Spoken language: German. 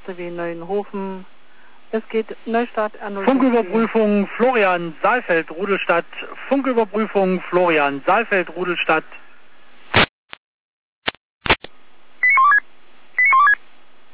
wie Neuenhofen. Es geht Neustadt erneut. Funküberprüfung Florian Saalfeld, Rudelstadt. Funküberprüfung Florian Saalfeld, Rudelstadt.